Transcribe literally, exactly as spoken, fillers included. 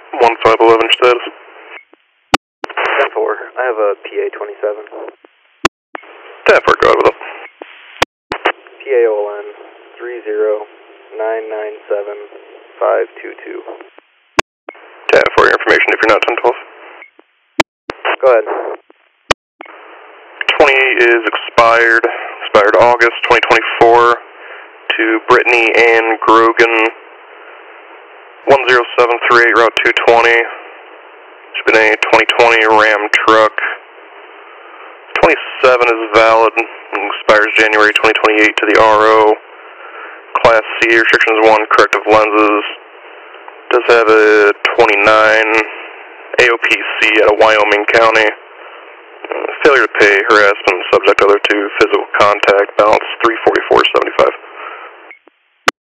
one five eleven status. ten four, I have a P A twenty-seven. ten four, go ahead with it. P A O L N three zero nine nine seven five two two. ten four, your information if you're not ten twelve. Go ahead. twenty-eight is expired, expired August twenty twenty-four to Brittany Ann Grogan, one zero seven three eight Route two twenty. It's been a twenty twenty Ram truck. twenty-seven is valid and expires January twenty twenty-eight to the R O. Class C, restrictions one, corrective lenses. Does have a twenty-nine A O P C out of Wyoming County. Uh, failure to pay, harassment, subject other to physical contact, balance three forty-four seventy-five.